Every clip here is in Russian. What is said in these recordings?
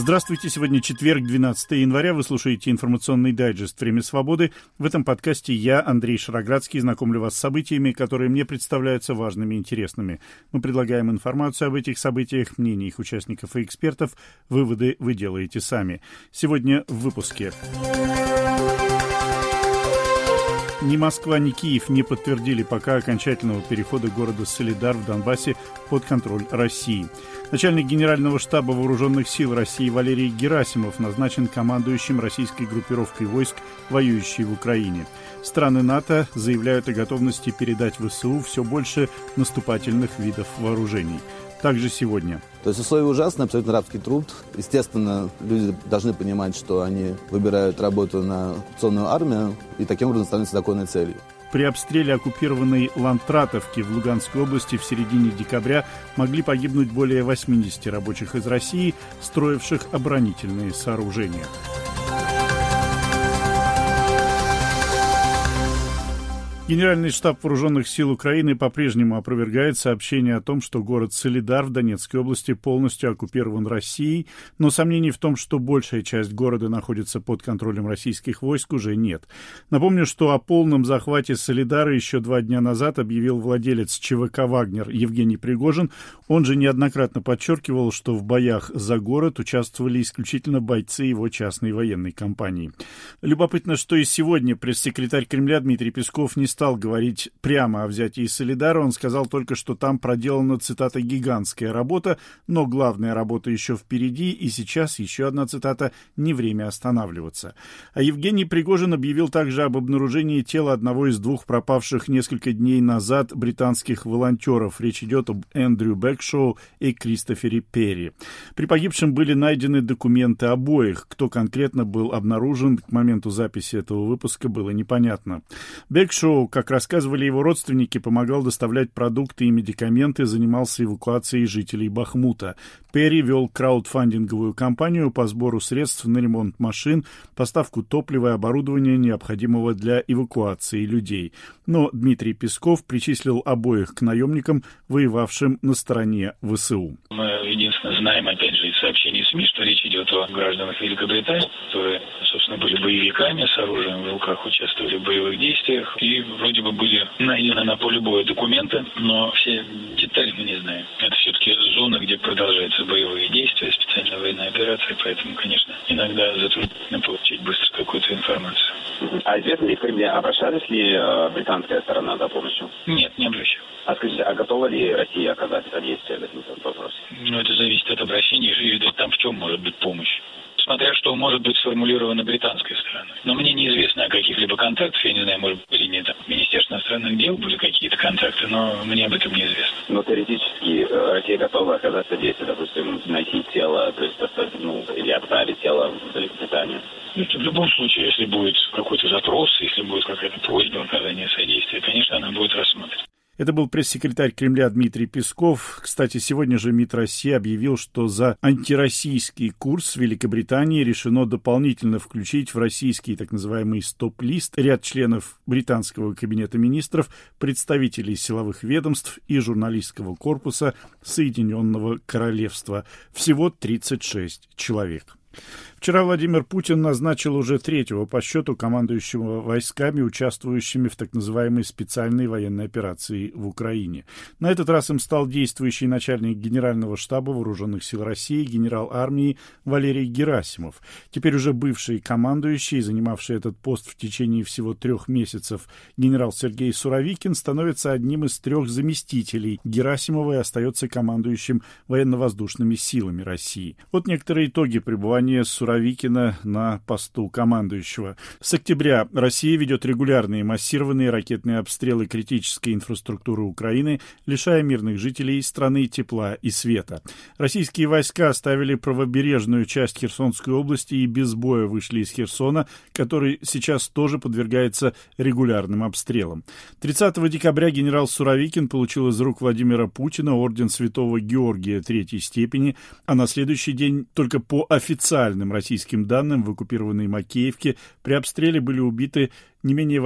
Здравствуйте, сегодня четверг, 12 января, вы слушаете информационный дайджест «Время свободы». В этом подкасте я, Андрей Шароградский, знакомлю вас с событиями, которые мне представляются важными и интересными. Мы предлагаем информацию об этих событиях, мнения их участников и экспертов. Выводы вы делаете сами. Сегодня в выпуске. Ни Москва, ни Киев не подтвердили пока окончательного перехода города Солидар в Донбассе под контроль России. Начальник Генерального штаба Вооруженных сил России Валерий Герасимов назначен командующим российской группировкой войск, воюющей в Украине. Страны НАТО заявляют о готовности передать ВСУ все больше наступательных видов вооружений. Также сегодня. То есть условия ужасные, абсолютно рабский труд. Естественно, люди должны понимать, что они выбирают работу на оккупационную армию и таким образом становятся законной целью. При обстреле оккупированной Лантратовки в Луганской области в середине декабря могли погибнуть более 80 рабочих из России, строивших оборонительные сооружения. Генеральный штаб Вооруженных сил Украины по-прежнему опровергает сообщение о том, что город Солидар в Донецкой области полностью оккупирован Россией, но сомнений в том, что большая часть города находится под контролем российских войск, уже нет. Напомню, что о полном захвате Солидара еще 2 дня назад объявил владелец ЧВК «Вагнер» Евгений Пригожин. Он же неоднократно подчеркивал, что в боях за город участвовали исключительно бойцы его частной военной компании. Любопытно, что и сегодня пресс-секретарь Кремля Дмитрий Песков не стал говорить прямо о взятии Солидара. Он сказал только, что там проделана, цитата, «гигантская работа», но главная работа еще впереди, и сейчас еще одна цитата: «не время останавливаться». А Евгений Пригожин объявил также об обнаружении тела одного из 2 пропавших несколько дней назад британских волонтеров. Речь идет об Эндрю Бэкшоу и Кристофере Перри. При погибшем были найдены документы обоих. Кто конкретно был обнаружен к моменту записи этого выпуска, было непонятно. Бэкшоу, как рассказывали его родственники, помогал доставлять продукты и медикаменты, занимался эвакуацией жителей Бахмута. Перри вел краудфандинговую кампанию по сбору средств на ремонт машин, поставку топлива и оборудования, необходимого для эвакуации людей. Но Дмитрий Песков причислил обоих к наемникам, воевавшим на стороне ВСУ. Мы единственно знаем, опять же, из сообщений СМИ, что речь идет о гражданах Великобритании, которые, собственно, были боевиками, с оружием в руках участвовали в боевых действиях и вроде бы были найдены на поле боя документы, но все детали мы не знаем. Это все-таки зона, где продолжаются боевые действия, специальная военная операция, поэтому, конечно, иногда затруднительно получить быстро какую-то информацию. А известно ли в Кремле, обращалась ли британская сторона за помощью? Нет, не обращалась. А скажите, а готова ли Россия оказать содействие в этом вопросе? Это зависит от обращения и там в чем может быть помощь. Смотря что может быть сформулировано британской стороной. Но мне неизвестно о каких-либо контактах, я не знаю, может быть, или нет, в Министерстве иностранных дел были какие-то контакты, но мне об этом неизвестно. Но теоретически Россия готова оказать содействие, допустим, найти тело, то есть или отправить тело в Великобританию? В любом случае, если будет какой-то запрос, если будет какая-то просьба оказания содействия, конечно, она будет рассмотрена. Это был пресс-секретарь Кремля Дмитрий Песков. Кстати, сегодня же МИД России объявил, что за антироссийский курс Великобритании решено дополнительно включить в российский так называемый стоп-лист ряд членов британского кабинета министров, представителей силовых ведомств и журналистского корпуса Соединенного Королевства. Всего 36 человек. Вчера Владимир Путин назначил уже 3-го по счету командующего войсками, участвующими в так называемой специальной военной операции в Украине. На этот раз им стал действующий начальник Генерального штаба Вооруженных сил России, генерал армии Валерий Герасимов. Теперь уже бывший командующий, занимавший этот пост в течение всего 3 месяцев, генерал Сергей Суровикин становится одним из 3 заместителей Герасимова и остается командующим военно-воздушными силами России. Вот некоторые итоги пребывания Суровикина на посту командующего. С октября Россия ведет регулярные массированные ракетные обстрелы критической инфраструктуры Украины, лишая мирных жителей страны тепла и света. Российские войска оставили правобережную часть Херсонской области и без боя вышли из Херсона, который сейчас тоже подвергается регулярным обстрелам. 30 декабря генерал Суровикин получил из рук Владимира Путина орден Святого Георгия 3-й степени, а на следующий день только по официальным российским данным в оккупированной Макеевке при обстреле были убиты не менее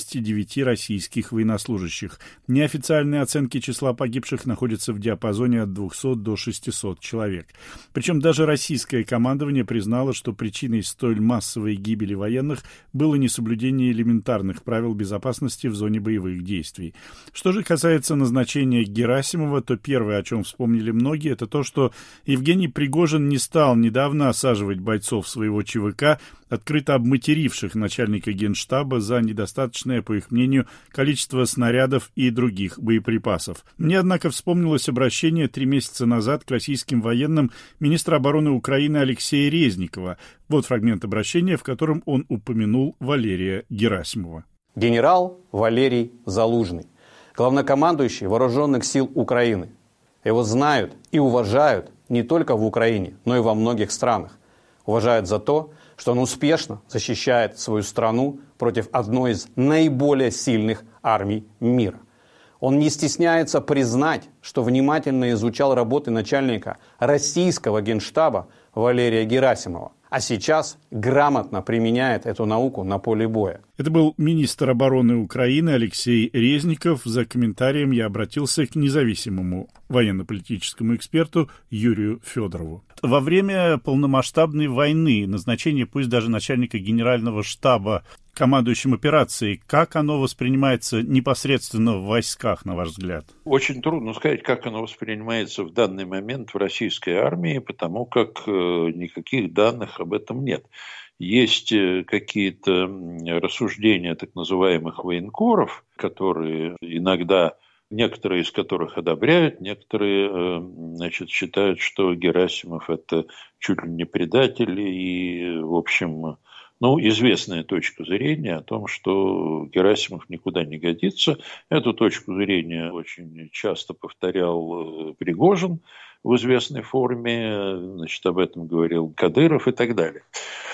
89 российских военнослужащих. Неофициальные оценки числа погибших находятся в диапазоне от 200 до 600 человек. Причем даже российское командование признало, что причиной столь массовой гибели военных было несоблюдение элементарных правил безопасности в зоне боевых действий. Что же касается назначения Герасимова, то первое, о чем вспомнили многие, это то, что Евгений Пригожин не стал недавно осаживать бойцов своего ЧВК, открыто обматеривших начальника Генштаба за недостаточное, по их мнению, количество снарядов и других боеприпасов. Мне, однако, вспомнилось обращение 3 месяца назад к российским военным министра обороны Украины Алексея Резникова. Вот фрагмент обращения, в котором он упомянул Валерия Герасимова. Генерал Валерий Залужный, главнокомандующий Вооруженных сил Украины. Его знают и уважают не только в Украине, но и во многих странах. Уважают за то, что он успешно защищает свою страну против одной из наиболее сильных армий мира. Он не стесняется признать, что внимательно изучал работы начальника российского Генштаба Валерия Герасимова, а сейчас грамотно применяет эту науку на поле боя. Это был министр обороны Украины Алексей Резников. За комментарием я обратился к независимому военно-политическому эксперту Юрию Федорову. Во время полномасштабной войны назначение, пусть даже начальника генерального штаба, командующим операцией, как оно воспринимается непосредственно в войсках, на ваш взгляд? Очень трудно сказать, как оно воспринимается в данный момент в российской армии, потому как никаких данных об этом нет. Есть какие-то рассуждения так называемых военкоров, которые иногда, некоторые из которых одобряют, некоторые, считают, что Герасимов – это чуть ли не предатель и, в общем, известная точка зрения о том, что Герасимов никуда не годится. Эту точку зрения очень часто повторял Пригожин в известной форме, об этом говорил Кадыров и так далее.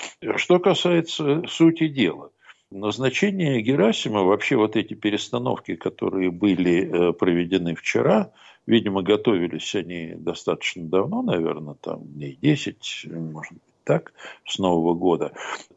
Что касается сути дела, назначение Герасимова, вообще вот эти перестановки, которые были проведены вчера, видимо, готовились они достаточно давно, наверное, дней 10, может быть, так, с Нового года,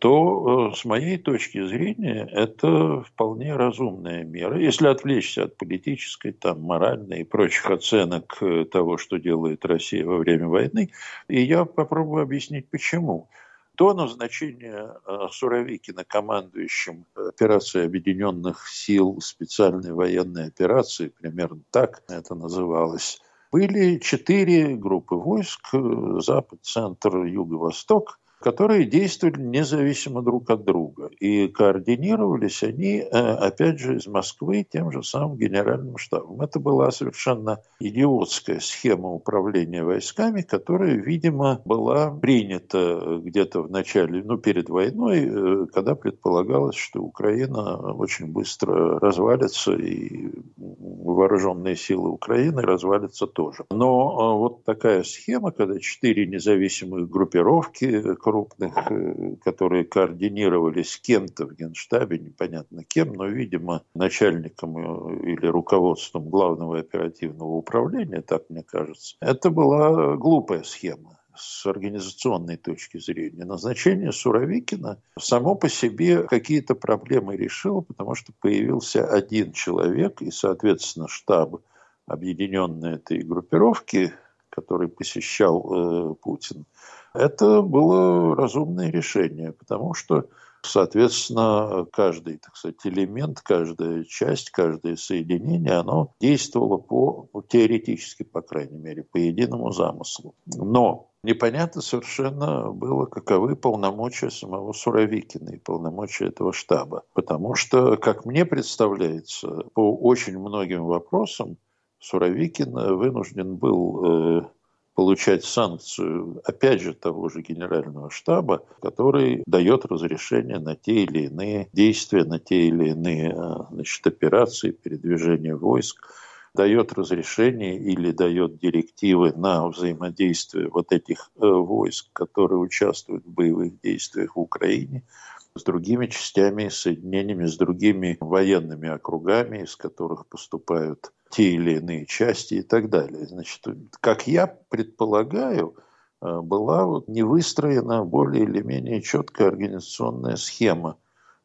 то, с моей точки зрения, это вполне разумная мера. Если отвлечься от политической, моральной и прочих оценок того, что делает Россия во время войны, и я попробую объяснить, почему. До назначения Суровикина командующим операцией Объединенных сил специальной военной операции, примерно так это называлось, были 4 группы войск, Запад, Центр, Юго-Восток, которые действовали независимо друг от друга. И координировались они, опять же, из Москвы тем же самым генеральным штабом. Это была совершенно идиотская схема управления войсками, которая, видимо, была принята где-то в начале, перед войной, когда предполагалось, что Украина очень быстро развалится, и вооруженные силы Украины развалятся тоже. Но вот такая схема, когда 4 независимых группировки крупных, которые координировались с кем-то в Генштабе, непонятно кем, но, видимо, начальником или руководством Главного оперативного управления, так мне кажется, это была глупая схема с организационной точки зрения. Назначение Суровикина само по себе какие-то проблемы решило, потому что появился один человек, и, соответственно, штаб объединенной этой группировки, который посещал Путин, это было разумное решение, потому что, соответственно, каждый, элемент, каждая часть, каждое соединение, оно действовало теоретически, по крайней мере, по единому замыслу. Но непонятно совершенно было, каковы полномочия самого Суровикина и полномочия этого штаба. Потому что, как мне представляется, по очень многим вопросам Суровикин вынужден был получать санкцию, опять же, того же генерального штаба, который дает разрешение на те или иные действия, на те или иные операции, передвижения войск, дает разрешение или дает директивы на взаимодействие вот этих войск, которые участвуют в боевых действиях в Украине, с другими частями, соединениями, с другими военными округами, из которых поступают те или иные части и так далее. Как я предполагаю, была не выстроена более или менее четкая организационная схема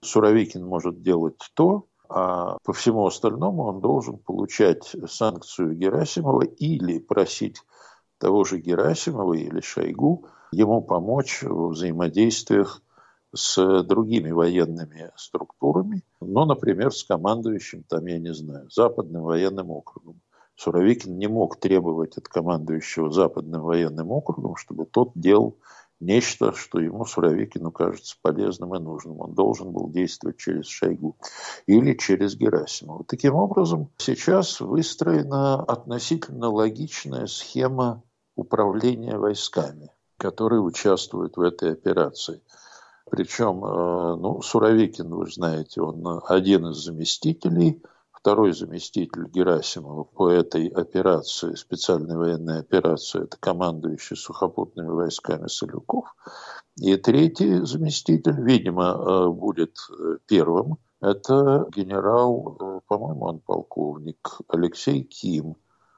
Суровикин может делать то, а по всему остальному он должен получать санкцию Герасимова или просить того же Герасимова или Шойгу ему помочь в взаимодействиях с другими военными структурами, например, с командующим, я не знаю, Западным военным округом. Суровикин не мог требовать от командующего Западным военным округом, чтобы тот делал нечто, что ему, Суровикину, кажется полезным и нужным. Он должен был действовать через Шойгу или через Герасимова. Таким образом, сейчас выстроена относительно логичная схема управления войсками, которые участвуют в этой операции. Причем, Суровикин, вы знаете, он один из заместителей, второй заместитель Герасимова по этой операции, специальной военной операции, это командующий сухопутными войсками Салюков. И третий заместитель, видимо, будет первым, это генерал, по-моему, он полковник, Алексей Ким,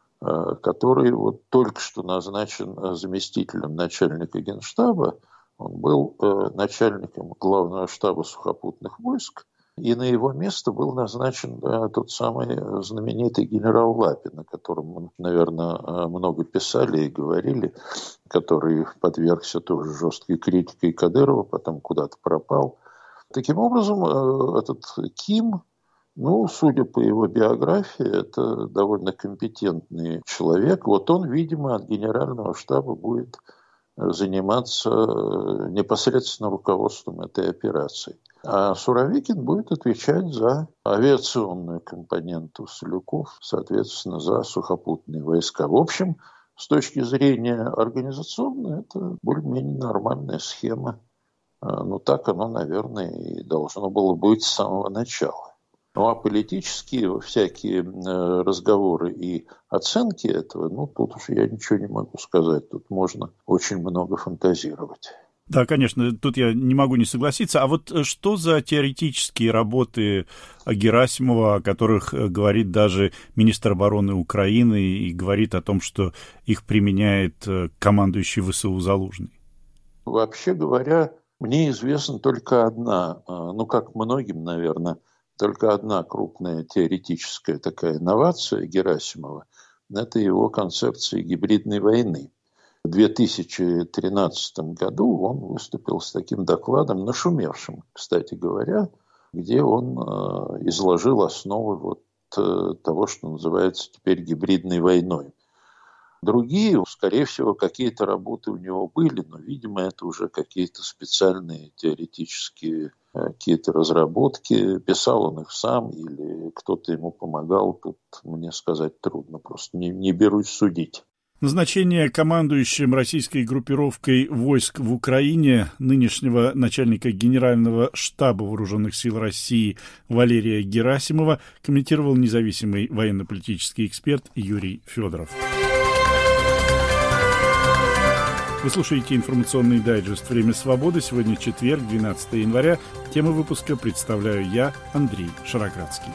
который только что назначен заместителем начальника Генштаба. Он был начальником главного штаба сухопутных войск, и на его место был назначен тот самый знаменитый генерал Лапин, о котором, наверное, много писали и говорили, который подвергся тоже жесткой критике Кадырова, потом куда-то пропал. Таким образом, этот Ким, судя по его биографии, это довольно компетентный человек. Он, видимо, от генерального штаба будет заниматься непосредственно руководством этой операции. А Суровикин будет отвечать за авиационную компоненту Салюков, соответственно, за сухопутные войска. В общем, с точки зрения организационной, это более-менее нормальная схема. Так оно, наверное, и должно было быть с самого начала. А политические всякие разговоры и оценки этого, тут уж я ничего не могу сказать. Тут можно очень много фантазировать. Да, конечно, тут я не могу не согласиться. А что за теоретические работы Герасимова, о которых говорит даже министр обороны Украины и говорит о том, что их применяет командующий ВСУ Залужный? Вообще говоря, мне известна только одна, как многим, наверное, только одна крупная теоретическая такая инновация Герасимова – это его концепция гибридной войны. В 2013 году он выступил с таким докладом, нашумевшим, кстати говоря, где он изложил основы того, что называется теперь гибридной войной. Другие, скорее всего, какие-то работы у него были, но, видимо, это уже какие-то специальные теоретические какие-то разработки. Писал он их сам или кто-то ему помогал, тут мне сказать трудно, просто не берусь судить. Назначение командующим российской группировкой войск в Украине нынешнего начальника Генерального штаба Вооруженных сил России Валерия Герасимова комментировал независимый военно-политический эксперт Юрий Федоров. Вы слушаете информационный дайджест «Время свободы». Сегодня четверг, 12 января. Тему выпуска представляю я, Андрей Шароградский.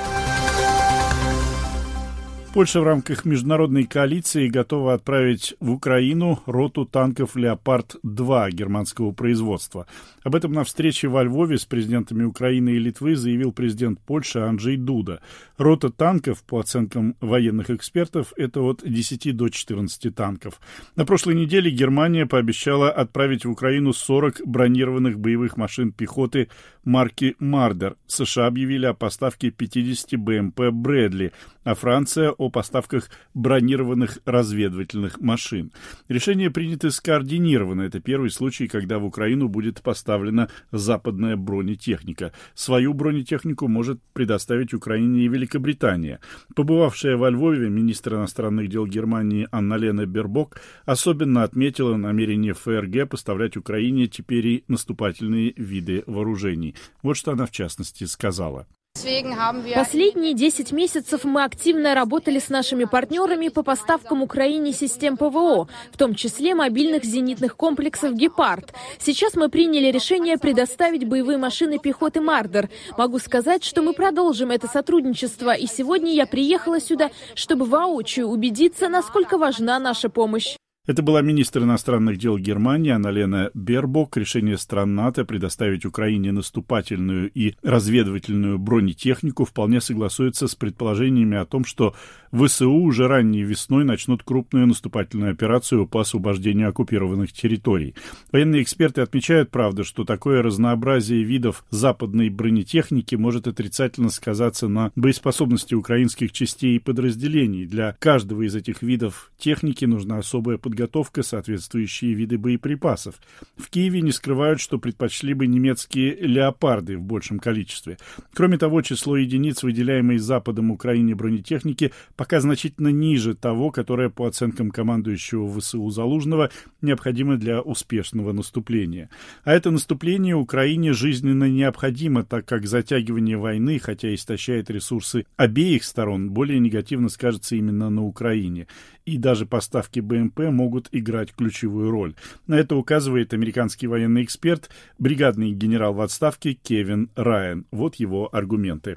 Польша в рамках международной коалиции готова отправить в Украину роту танков «Леопард-2» германского производства. Об этом на встрече во Львове с президентами Украины и Литвы заявил президент Польши Анджей Дуда. Рота танков, по оценкам военных экспертов, это от 10 до 14 танков. На прошлой неделе Германия пообещала отправить в Украину 40 бронированных боевых машин пехоты марки «Мардер». США объявили о поставке 50 БМП «Брэдли», а Франция о поставках бронированных разведывательных машин. Решение принято скоординированно. Это первый случай, когда в Украину будет поставлена западная бронетехника. Свою бронетехнику может предоставить Украине и Великобритания. Побывавшая во Львове министр иностранных дел Германии Анна-Лена Бербок особенно отметила намерение ФРГ поставлять Украине теперь и наступательные виды вооружений. Вот что она в частности сказала. Последние 10 месяцев мы активно работали с нашими партнерами по поставкам Украине систем ПВО, в том числе мобильных зенитных комплексов «Гепард». Сейчас мы приняли решение предоставить боевые машины пехоты «Мардер». Могу сказать, что мы продолжим это сотрудничество, и сегодня я приехала сюда, чтобы воочию убедиться, насколько важна наша помощь. Это была министр иностранных дел Германии Анна-Лена Бербок. Решение стран НАТО предоставить Украине наступательную и разведывательную бронетехнику вполне согласуется с предположениями о том, что ВСУ уже ранней весной начнут крупную наступательную операцию по освобождению оккупированных территорий. Военные эксперты отмечают, правда, что такое разнообразие видов западной бронетехники может отрицательно сказаться на боеспособности украинских частей и подразделений. Для каждого из этих видов техники нужна особая подготовка, соответствующие виды боеприпасов. В Киеве не скрывают, что предпочли бы немецкие «Леопарды» в большем количестве. Кроме того, число единиц, выделяемой Западом Украине бронетехники, пока значительно ниже того, которое, по оценкам командующего ВСУ Залужного, необходимо для успешного наступления. А это наступление Украине жизненно необходимо, так как затягивание войны, хотя истощает ресурсы обеих сторон, более негативно скажется именно на Украине. И даже поставки БМП могут играть ключевую роль. На это указывает американский военный эксперт, бригадный генерал в отставке Кевин Райан. Вот его аргументы.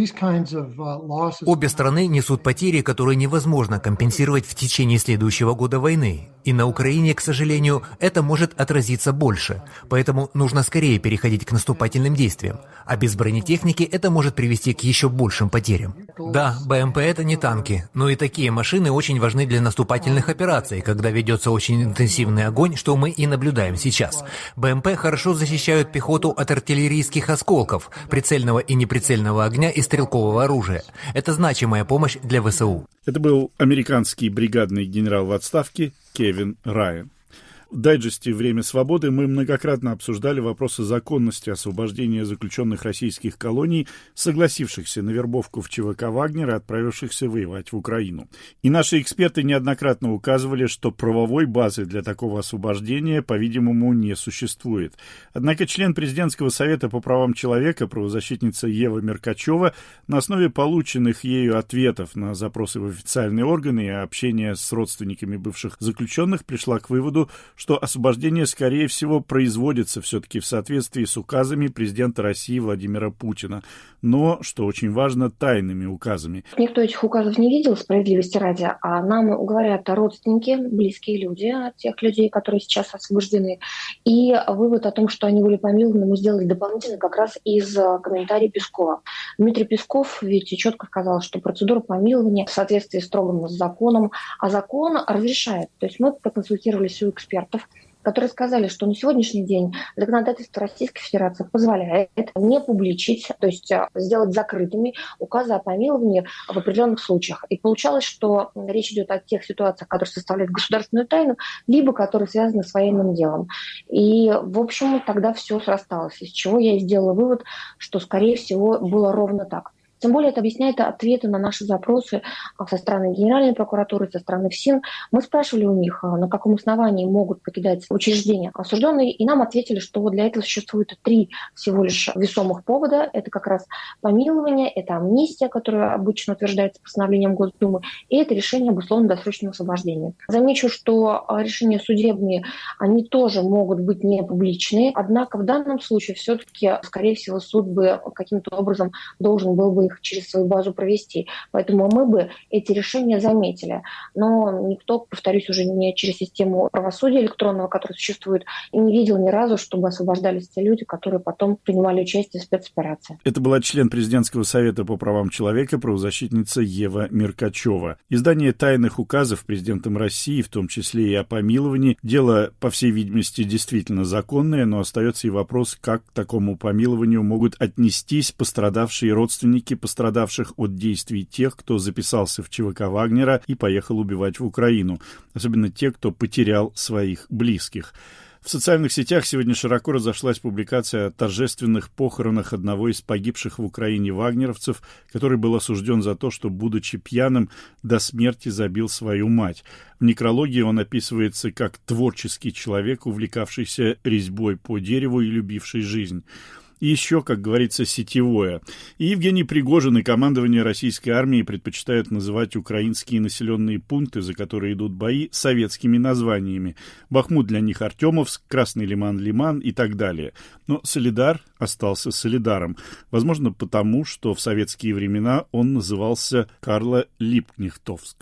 Обе стороны несут потери, которые невозможно компенсировать в течение следующего года войны. И на Украине, к сожалению, это может отразиться больше. Поэтому нужно скорее переходить к наступательным действиям. А без бронетехники это может привести к еще большим потерям. Да, БМП — это не танки, но и такие машины очень важны для наступательных операций, когда ведется очень интенсивный огонь, что мы и наблюдаем сейчас. БМП хорошо защищают пехоту от артиллерийских осколков, прицельного и неприцельного огня и стрелкового оружия. Это значимая помощь для ВСУ. Это был американский бригадный генерал в отставке Кевин Райан. В дайджесте «Время свободы» мы многократно обсуждали вопросы законности освобождения заключенных российских колоний, согласившихся на вербовку в ЧВК «Вагнер» и отправившихся воевать в Украину. И наши эксперты неоднократно указывали, что правовой базы для такого освобождения, по-видимому, не существует. Однако член Президентского совета по правам человека, правозащитница Ева Меркачева, на основе полученных ею ответов на запросы в официальные органы и общения с родственниками бывших заключенных, пришла к выводу, что освобождение, скорее всего, производится все-таки в соответствии с указами президента России Владимира Путина, но, что очень важно, тайными указами. Никто этих указов не видел, справедливости ради, а нам говорят родственники, близкие люди, тех людей, которые сейчас освобождены, и вывод о том, что они были помилованы, мы сделали дополнительно как раз из комментариев Пескова. Дмитрий Песков ведь четко сказал, что процедура помилования в соответствии строгом с законом, а закон разрешает. То есть мы проконсультировались у экспертов, которые сказали, что на сегодняшний день законодательство Российской Федерации позволяет не публичить, то есть сделать закрытыми указы о помиловании в определенных случаях. И получалось, что речь идет о тех ситуациях, которые составляют государственную тайну, либо которые связаны с военным делом. И, в общем, тогда все срасталось, из чего я и сделала вывод, что, скорее всего, было ровно так. Тем более это объясняет ответы на наши запросы со стороны Генеральной прокуратуры, со стороны ФСИН. Мы спрашивали у них, на каком основании могут покидать учреждения осужденные, и нам ответили, что для этого существует 3 всего лишь весомых повода. Это как раз помилование, это амнистия, которая обычно утверждается постановлением Госдумы, и это решение об условно-досрочном освобождении. Замечу, что решения судебные, они тоже могут быть не публичные, однако в данном случае все-таки, скорее всего, суд бы каким-то образом должен был бы их через свою базу провести. Поэтому мы бы эти решения заметили. Но никто, повторюсь, уже не через систему правосудия электронного, которая существует, и не видел ни разу, чтобы освобождались те люди, которые потом принимали участие в спецоперации. Это была член Президентского совета по правам человека, правозащитница Ева Меркачева. Издание тайных указов президентом России, в том числе и о помиловании, дело, по всей видимости, действительно законное, но остается и вопрос, как к такому помилованию могут отнестись пострадавшие родственники пострадавших от действий тех, кто записался в ЧВК Вагнера и поехал убивать в Украину, особенно те, кто потерял своих близких. В социальных сетях сегодня широко разошлась публикация о торжественных похоронах одного из погибших в Украине вагнеровцев, который был осужден за то, что, будучи пьяным, до смерти забил свою мать. В некрологии он описывается как творческий человек, увлекавшийся резьбой по дереву и любивший жизнь. И еще, как говорится, сетевое. И Евгений Пригожин и командование российской армии предпочитают называть украинские населенные пункты, за которые идут бои, советскими названиями. Бахмут для них Артемовск, Красный Лиман, Лиман и так далее. Но Солидар остался Солидаром. Возможно, потому, что в советские времена он назывался Карло-Липкнехтовск.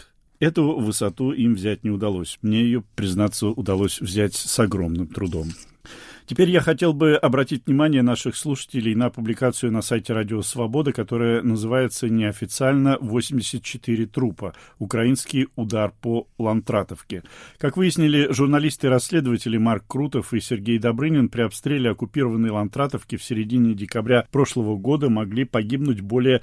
Эту высоту им взять не удалось. Мне ее, признаться, удалось взять с огромным трудом. Теперь я хотел бы обратить внимание наших слушателей на публикацию на сайте Радио Свобода, которая называется неофициально «84 трупа. Украинский удар по Лантратовке». Как выяснили журналисты-расследователи Марк Крутов и Сергей Добрынин, при обстреле оккупированной Лантратовки в середине декабря прошлого года могли погибнуть более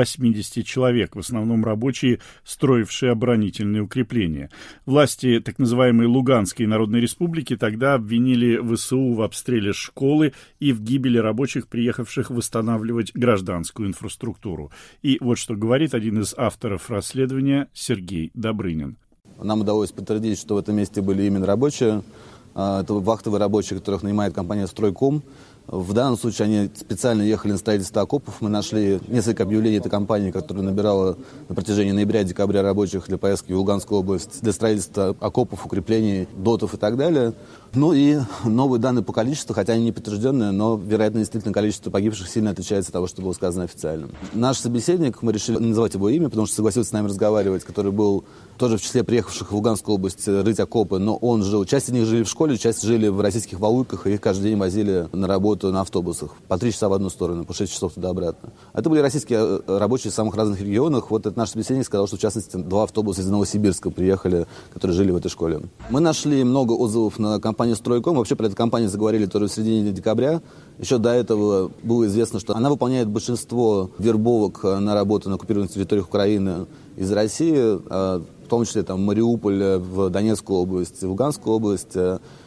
80 человек, в основном рабочие, строившие оборонительные укрепления. Власти так называемой Луганской Народной Республики тогда обвинили ВСУ в обстреле школы и в гибели рабочих, приехавших восстанавливать гражданскую инфраструктуру. И вот что говорит один из авторов расследования Сергей Добрынин. Нам удалось подтвердить, что в этом месте были именно рабочие. Это вахтовые рабочие, которых нанимает компания «Стройком». В данном случае они специально ехали на строительство окопов. Мы нашли несколько объявлений этой компании, которая набирала на протяжении ноября-декабря рабочих для поездки в Луганскую область, для строительства окопов, укреплений, дотов и так далее. Ну и новые данные по количеству, хотя они не подтвержденные, но, вероятно, действительно количество погибших сильно отличается от того, что было сказано официально. Наш собеседник, мы решили не называть его имя, потому что согласился с нами разговаривать, который был тоже в числе приехавших в Луганскую область рыть окопы, но он жил, часть из них жили в школе, часть жили в российских Валуйках, и их каждый день возили на работу на автобусах. По 3 часа в одну сторону, по 6 часов туда-обратно. Это были российские рабочие в самых разных регионах. Вот этот наш собеседник сказал, что в частности 2 автобуса из Новосибирска приехали, которые жили в этой школе. Мы нашли много отзывов на компанию «Стройком». Вообще про эту компанию заговорили тоже в середине декабря. Еще до этого было известно, что она выполняет большинство вербовок на работу на оккупированных территориях Украины из России, в том числе там, Мариуполь, в Донецкую область, в Луганскую область.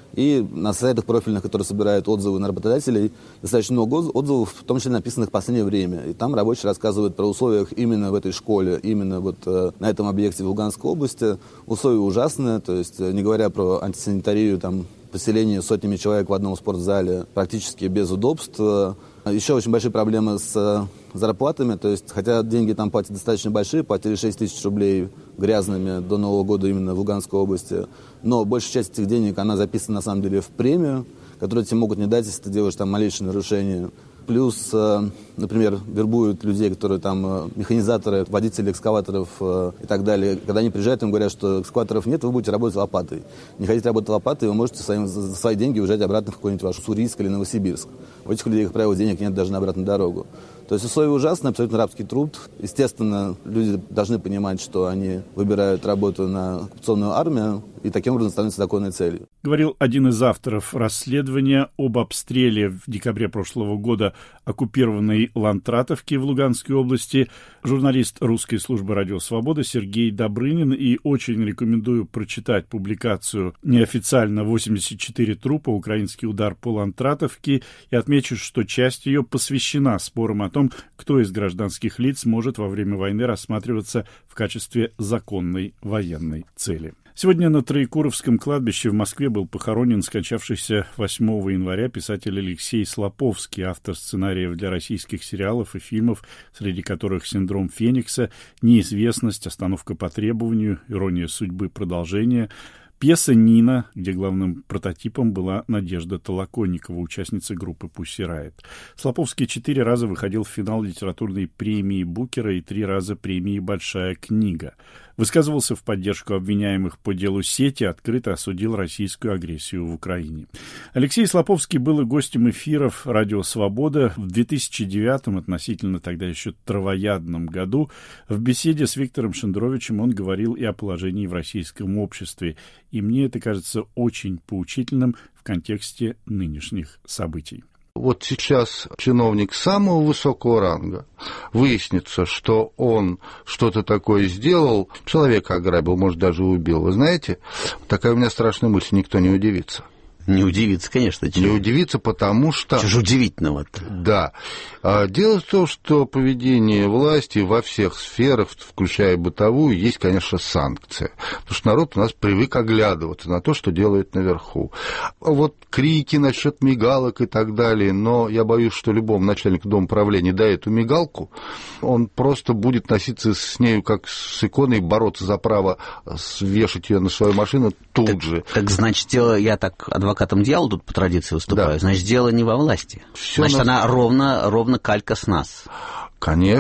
И на сайтах профильных, которые собирают отзывы на работодателей, достаточно много отзывов, в том числе написанных в последнее время. И там рабочие рассказывают про условия именно в этой школе, именно вот на этом объекте в Луганской области. Условия ужасные, то есть не говоря про антисанитарию, там поселение сотнями человек в одном спортзале, практически без удобств. Еще очень большие проблемы с зарплатами, то есть, хотя деньги там платят достаточно большие, платили 6 тысяч рублей грязными до Нового года именно в Луганской области, но большая часть этих денег, она записана на самом деле в премию, которую тебе могут не дать, если ты делаешь там малейшее нарушение. Плюс, например, вербуют людей, которые там механизаторы, водители экскаваторов и так далее. Когда они приезжают, им говорят, что экскаваторов нет, вы будете работать лопатой. Не хотите работать лопатой, вы можете за свои деньги уезжать обратно в какой-нибудь ваш Уссурийск или Новосибирск. У этих людей, как правило, денег нет даже на обратную дорогу. То есть условия ужасные, абсолютно рабский труд. Естественно, люди должны понимать, что они выбирают работу на оккупационную армию и таким образом становятся законной целью. Говорил один из авторов расследования об обстреле в декабре прошлого года оккупированной Лантратовки в Луганской области, журналист русской службы «Радио Свобода» Сергей Добрынин, и очень рекомендую прочитать публикацию неофициально «84 трупа. Украинский удар по Лантратовке», и отмечу, что часть ее посвящена спорам о том, кто из гражданских лиц может во время войны рассматриваться в качестве законной военной цели. Сегодня на Троекуровском кладбище в Москве был похоронен скончавшийся 8 января писатель Алексей Слаповский, автор сценариев для российских сериалов и фильмов, среди которых «Синдром Феникса», «Неизвестность», «Остановка по требованию», «Ирония судьбы. Продолжение», пьеса «Нина», где главным прототипом была Надежда Толоконникова, участница группы «Пусси Райт». Слаповский 4 раза выходил в финал литературной премии Букера и 3 раза премии «Большая книга». Высказывался в поддержку обвиняемых по делу Сети, открыто осудил российскую агрессию в Украине. Алексей Слаповский был и гостем эфиров «Радио Свобода» в 2009-м, относительно тогда еще травоядном году. В беседе с Виктором Шендеровичем он говорил и о положении в российском обществе. И мне это кажется очень поучительным в контексте нынешних событий. Вот сейчас чиновник самого высокого ранга, выяснится, что он что-то такое сделал, человека ограбил, может, даже убил. Вы знаете, такая у меня страшная мысль, никто не удивится. Не удивиться, конечно. Не удивиться, потому что... Что же удивительного-то? Да. Дело в том, что поведение власти во всех сферах, включая бытовую, есть, конечно, санкция. Потому что народ у нас привык оглядываться на то, что делает наверху. Вот крики насчет мигалок и так далее, но я боюсь, что любому начальнику дома правления дай эту мигалку, он просто будет носиться с нею как с иконой, бороться за право вешать ее на свою машину тут же. Так значит, я так адвокатом дьявола тут по традиции выступаю, да. Значит, дело не во власти. Всё значит, она ровно калька с нас. Конечно,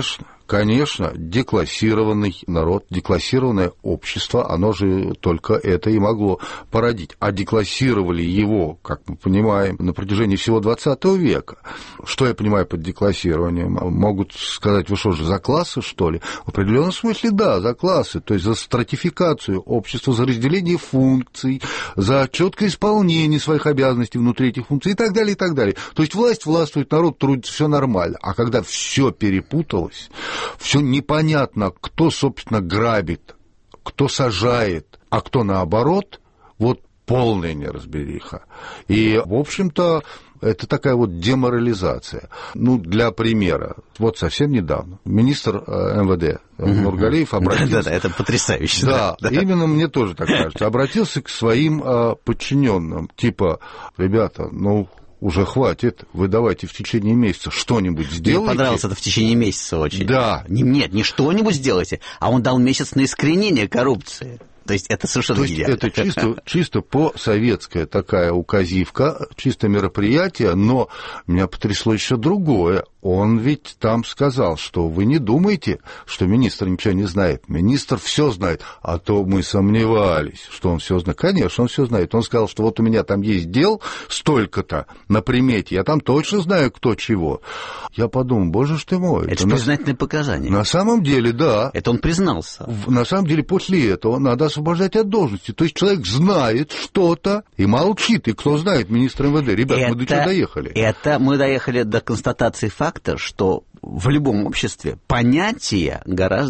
Конечно, деклассированный народ, деклассированное общество, оно же только это и могло породить. А деклассировали его, как мы понимаем, на протяжении всего 20 века. Что я понимаю под деклассированием? Могут сказать, вы что же, за классы, что ли? В определенном смысле, да, за классы, то есть за стратификацию общества, за разделение функций, за четкое исполнение своих обязанностей внутри этих функций и так далее, и так далее. То есть власть властвует, народ трудится, все нормально. А когда все перепуталось, все непонятно, кто, собственно, грабит, кто сажает, а кто наоборот, вот полная неразбериха. И, в общем-то, это такая вот деморализация. Ну, для примера, вот совсем недавно министр МВД Нургалиев обратился... Да, это потрясающе. Да, именно мне тоже так кажется. Обратился к своим подчиненным, типа, ребята, ну... Уже хватит, вы давайте в течение месяца что-нибудь сделайте. Мне понравилось это в течение месяца очень. Да. Нет, не что-нибудь сделайте, а он дал месяц на искоренение коррупции. То есть это совершенно гениально. Это чисто по-советская такая указивка, чисто мероприятие, но меня потрясло еще другое. Он ведь там сказал, что вы не думаете, что министр ничего не знает. Министр все знает, а то мы сомневались, что он все знает. Конечно, он все знает. Он сказал, что вот у меня там есть дел столько-то на примете, я там точно знаю, кто чего. Я подумал, боже ж ты мой. Это признательные показания. На самом деле, да. Это он признался. На самом деле, после этого надо освобождать от должности. То есть человек знает что-то и молчит. И кто знает, министр МВД. Ребят, мы до чего доехали? Мы доехали до констатации факта, что в любом обществе понятия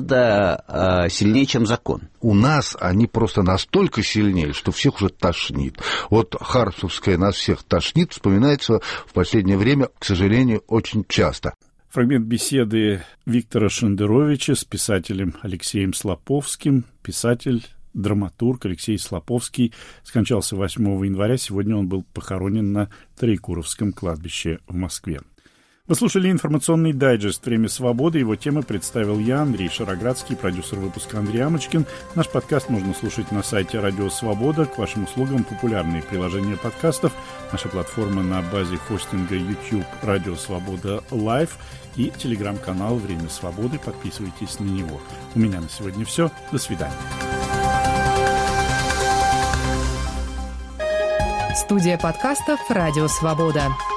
гораздо сильнее, чем закон. У нас они просто настолько сильнее, что всех уже тошнит. Вот Хармсовская нас всех тошнит, вспоминается в последнее время, к сожалению, очень часто. Фрагмент беседы Виктора Шендеровича с писателем Алексеем Слоповским. Писатель, драматург Алексей Слоповский скончался 8 января. Сегодня он был похоронен на Троекуровском кладбище в Москве. Вы слушали информационный дайджест «Время свободы». Его темы представил я, Андрей Шароградский, продюсер выпуска Андрей Амочкин. Наш подкаст можно слушать на сайте Радио Свобода. К вашим услугам популярные приложения подкастов. Наша платформа на базе хостинга YouTube Радио Свобода Лайв и телеграм-канал «Время свободы». Подписывайтесь на него. У меня на сегодня все. До свидания. Студия подкастов «Радио Свобода».